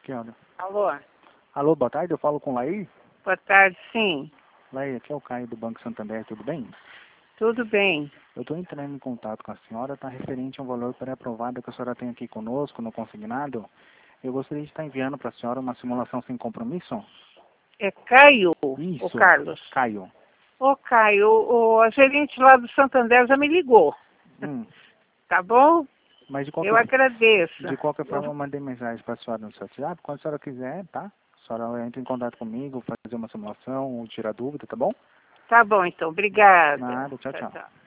senhora. Alô? Alô, boa tarde, eu falo com Laí. Boa tarde, sim. Laí, aqui é o Caio do Banco Santander, tudo bem? Tudo bem. Eu estou entrando em contato com a senhora, está referente a um valor pré-aprovado que a senhora tem aqui conosco, no consignado. Eu gostaria de estar enviando para a senhora uma simulação sem compromisso. É Caio Isso, ou Carlos? Caio. Ô, Caio, a gerente lá do Santander já me ligou. Hum, Tá bom? mas Eu agradeço. de qualquer forma eu mandei mensagem para a senhora no seu WhatsApp. Quando a senhora quiser, tá? A senhora entra em contato comigo, fazer uma simulação ou tirar dúvida, tá bom? Tá bom, então. Obrigada. Nada, tchau, Tchau, tchau. tchau.